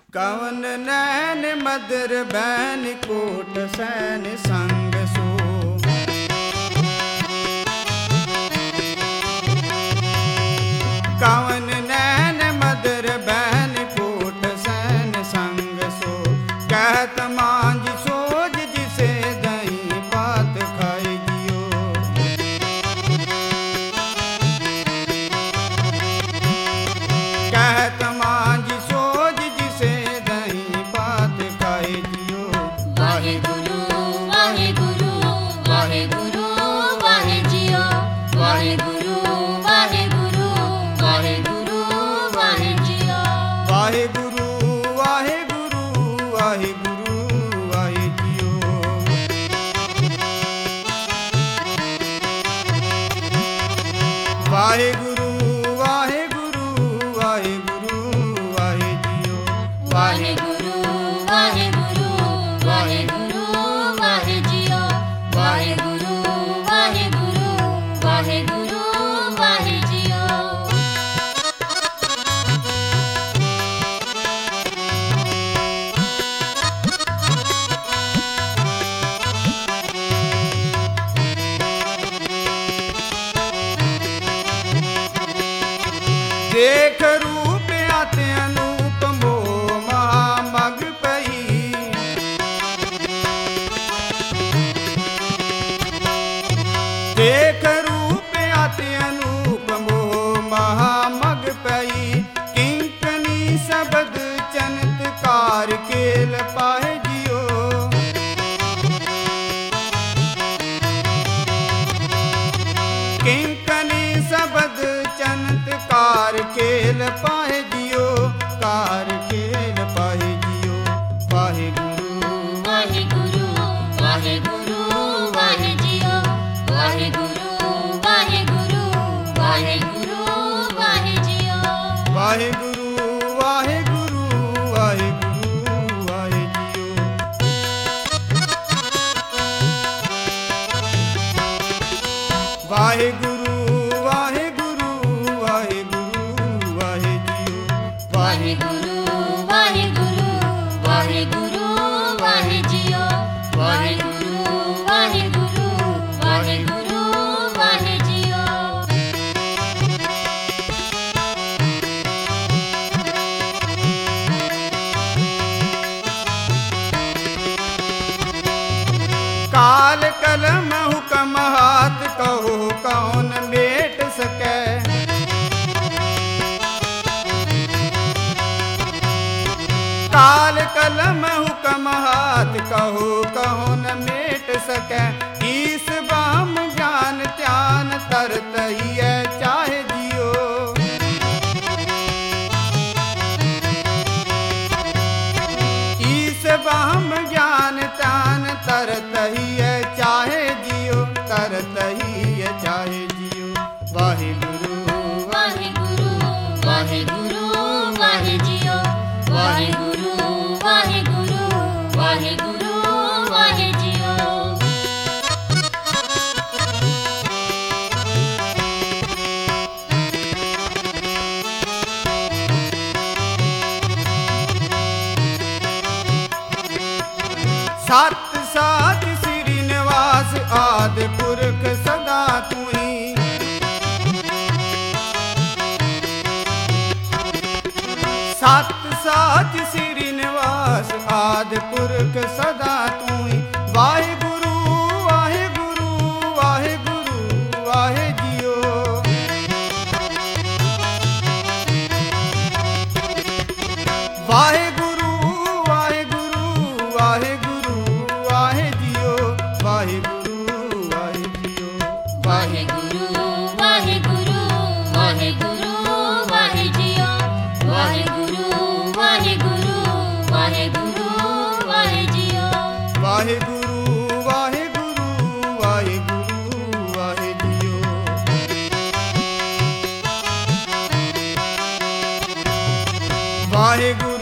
कवन नैन मदर बैन कोट सैन संग सो। कवन नैन मदर बैन कोट सैन संग सो। कहत मांझ सोज जिसे दही बात खाए जियो। कहत मांझ सोज जिसे दही बात खाए जियो। वाहे गुरु वाहे गुरु वाहे गुरु वाहे जियो। वाहे गुरु वाहे गुरु वाहे गुरु वाहे जियो। वाहे गुरु वाहे गुरु वाहे गुरु वाहे जियो। वाहे गुरु वाहे गुरु वाहे गुरु वाहे जियो। वाहे गुरु वाहे गुरु वाहे गुरु वाहे जियो। वाहे गुरु वाहे गुरु वाहे गुरु वाहे जियो। देख रूप आते अनूप मोह महामग पई। देख रूप आते अनूप मोह महामग पई। किंकनी शब्द चमत्कार केल पाए जियो। किंकनी शब्द चमत्कार केल पाए जियो। कार केल पाए जियो। वाहे गुरु वाहे गुरु वाहे गुरु वाहे जियो। वाहे गुरु वाहे गुरु वाहे गुरु वाहे जियो। वाहे गुरु वाहे गुरु वाहे गुरु वाहे जियो। वाहे गुरु वाहे गुरु वाहे गुरु वाहे जियो। वाहे गुरु वाहे गुरु वाहे गुरु वाहे जियो। वाहे गुरु वाहे गुरु वाहे गुरु वाहे जियो। काल कलम हुकम हाथ कहो कौन मेट सकै। काल कलम हुकम हाथ कहो कौन मेट सकै। ईस बाम ज्ञान ध्यान तरत ही है चाहे जियो। ईस बाम ज्ञान ध्यान तरत ही है चाहे जियो। तरत ही है चाहे जियो। वाहे गुरु वाहे गुरु वाहे गुरु वाहे जियो। वाहे गुरु वाहे गुरु वाहे गुरु वाहे जियो। सत साच श्री निवास आदि पुरख सदा तू ही। सत साच श्री निवास आदि पुरख सदा तू ही। वाहे गुरु वाहे गुरु वाहे गुरु वाहे जियो। वाहे गुरु वाहे गुरु वाहे गुरु वाहे जियो। वाहे गुरु वाहे जियो। वाहे गुरु वाहे गुरु वाहे गुरु वाहे जियो। वाहे गुरु वाहे गुरु वाहे गुरु वाहे जियो। वाहे गुरु वाहे गुरु वाहे गुरु वाहे जियो। वाहे गुरु